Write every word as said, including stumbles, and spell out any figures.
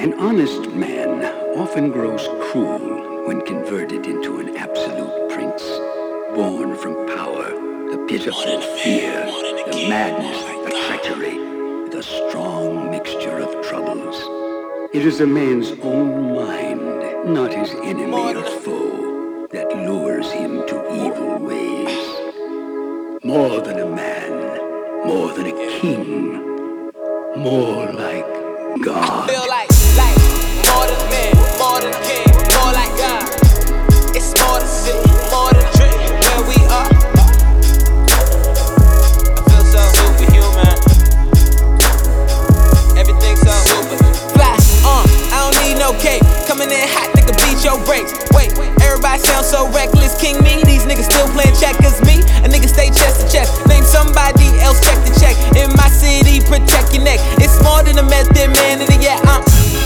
An honest man often grows cruel when converted into an absolute prince, born from power, the pitiful fear, the madness, the treachery, the strong mixture of troubles. It is a man's own mind, not his enemy or foe, that lures him to evil ways. More than a man, more than a king, more like God.